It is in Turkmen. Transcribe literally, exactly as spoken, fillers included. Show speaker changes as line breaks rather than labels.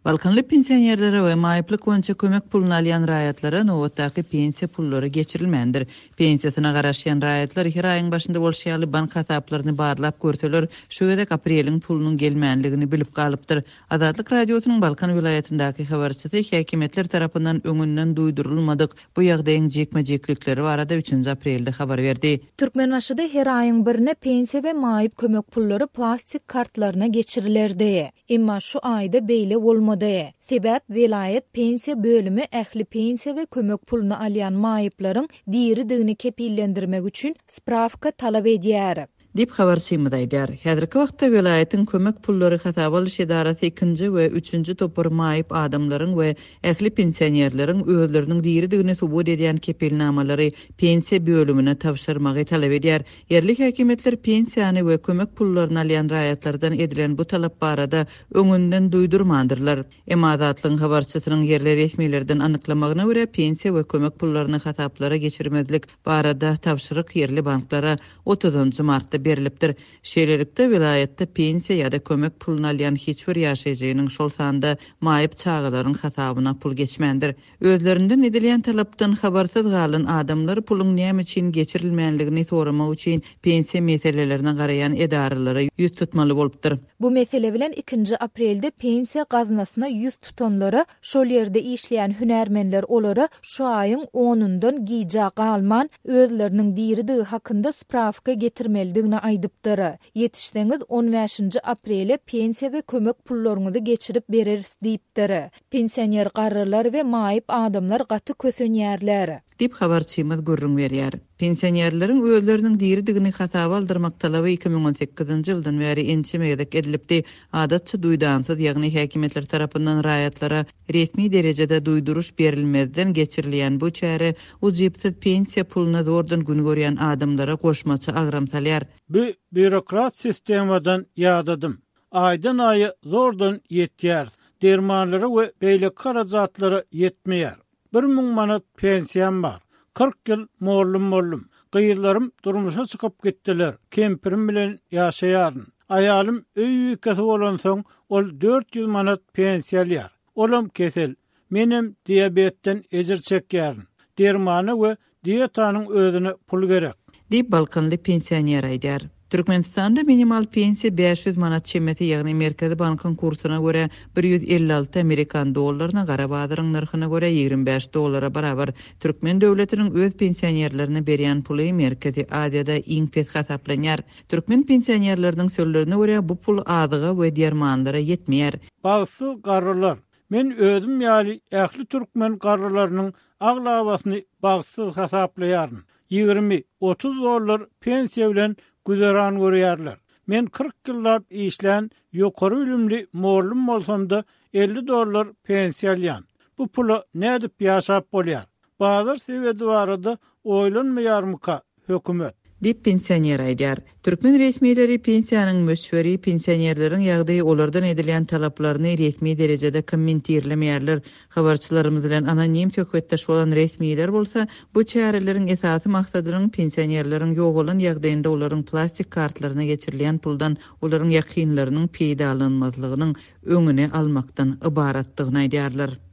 Balkanly pensionerlere we maýyplyk boýunça kömek pulunu alýan raýatlara nowatdaky pensiýa pullary geçirilmendir. Pensiýasyna garaşýan raýatlar iki aýyň başynda bolşýaly bank hasaplaryny barlap görseler, şu gedek apreliň pulunun gelmänligini bilip galypdyr. Azatlyk radiosynyň Balkan vilayatyndaky habarçysy häkimetler tarapyndan öňünden duýdurulmadyk bu ýagdaýyň jekmejeklikleri barada üçünji aprelde habar berdi.
Türkmenbaşyda her aýyň birine pensiýa we maýyp kömek pullary plastik kartlaryna geçirilerdi. Emma şu aýda beýle bolmady. Sebäp vilayet pensiýa bölümi ähli pensiýa we kömek pulunu alýan maýyplaryň diýridigini kepillendirmek üçin spravka talap edýär.
Dip habarçymyz aýdýar. Häzirki wagtda vilayetin kömek pullary hasap alyş edarasy ikinji we üçünji topar maýyp adamlaryň we ähli pensionerleriň özleriniň diýridigini subut edýän kepilnamalary pensiýa bölümine tapşyrmagy talap edýär. Yerlik häkimetler pensiýany we kömek pullaryny alýan raýatlardan edilen bu talap barada öňünden duýdurmandyrlar. Emma Azatlyň habarçysynyň yerli resmilerden anyklamagyna görä pensiýa we kömek pullaryny hasaplara geçirmezlik barada tapşyryk yerli banklara otuzunji martda berilipdir. Şeýlelikde vilayetde pensiýa ýa-da kömek pulunu alýan hiç bir ýaşaýjynyň şol sanda maýyp çağalaryň hasabyna pul geçmendir. Özlerinden edilen talapdan habarsyz galan adamlar pulun näme üçin geçirilmänligini soramak üçin pensiýa meselelerine garayan edaralara ýüz tutmaly bolupdyr.
Bu mesele bilen ikinji aprelde pensiýa gaznasyna ýüz tutanlara şol ýerde işleýän hünärmenler olary şu aýyň onundan gija galman özleriniň diýridigi hakynda spravka getirmelidigini aýdypdyr. Yetişdeňiz on beşinji aprele pensiýa we kömek pullaryňyzy geçirip bereriz diýipdir. Pensioner garrylar we maýyp adamlar gaty kösenýärler.
Dip habarçymyz görrüň berýär. Pensionerleriň özleriniň diýridigini hasaba aldyrmak talaby iki ming on sekizinji ýyldan beri ençimegedek edilipdi. Adatça duýdansyz, ýagny häkimetler tarapyndan raýatlara resmi derejede duýduruş berilmezden geçirilýän bu çäre ujypsyz pensiýa puluna zordan gün görýän adamlara goşmaçy agram salýar.
Bu bürokrat sistemadan ýadadym. Aýdan aýy zordan ýetýär. Dermanlary we beýle karajatlary ýetmeýär. bir ming manat pensiýam bar. kırk ýyl morlum mollum. Gyýylarym durmuşa çykyp gitdiler. Kempirim bilen ýaşaýaryn. Aýalym öý ýekesi bolan soň ol dört ýüz manat pensiýa alýar. Olam kesel. Menem diabetden ejir çekýäryn. Dermany we dietanyň özüne pul gerek.
Dip Balkanly pensioner aýdýar. Türkmenistanda minimal pensiýa beş yüz manat çemeti, ýagny Merkezi bankyň kursuna görä bir yüz elli alty Amerikan dollaryna, Garabadyryň narhyna görä ýigirmi beş dollara barabar. Türkmen döwletiniň öz pensionerlerine berýän puly Merkezi Aziýada iň pes hasaplanýar. Türkmen pensionerleriniň sözlerine görä bu pul adyga we dermanlara ýetmeýär.
Bagsyz garrylar. Men özüm ýaly ähli türkmen garrylarynyň aglawasyny bagsyz hasaplaýaryn. ýigirmi otuz dollar pensiýa bilen güzeran görýärler. Men kırk ýyllap işlän ýokary ülümli morlum bolsam-da elli dollar pensiýa alýan. Bu pulu nädip ýaşap bolýar? Bazar sebäbi barada oýlanmaýarmyka hökümet?
Dip pensioner aýdýar. Türkmen resmileri pensiýanyň möşweri pensionerleriň ýagdaýy olardan edilen talaplaryny resmi derejede kommentirlemeýärler. Habarçylarymyz bilen anonim söhbetdeş bolan resmiler bolsa, bu çäreleriň esasy maksadynyň pensionerleriň ýok bolan ýagdaýynda olaryň plastik kartlaryna geçirilýän puldan olaryň ýakynlarynyň peýda alynmazlygynyň öňüne almakdan ibaratdygyny aýdýarlar.